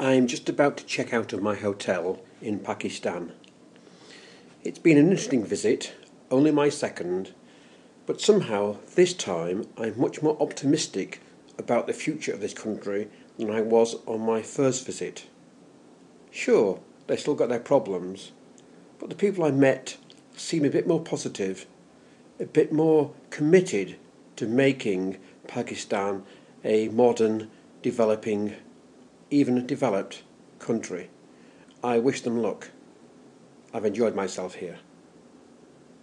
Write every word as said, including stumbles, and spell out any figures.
I'm just about to check out of my hotel in Pakistan. It's been an interesting visit, only my second, but somehow this time I'm much more optimistic about the future of this country than I was on my first visit. Sure, they've still got their problems, but the people I met seem a bit more positive, a bit more committed to making Pakistan a modern, developing, even developed country. I wish them luck. I've enjoyed myself here.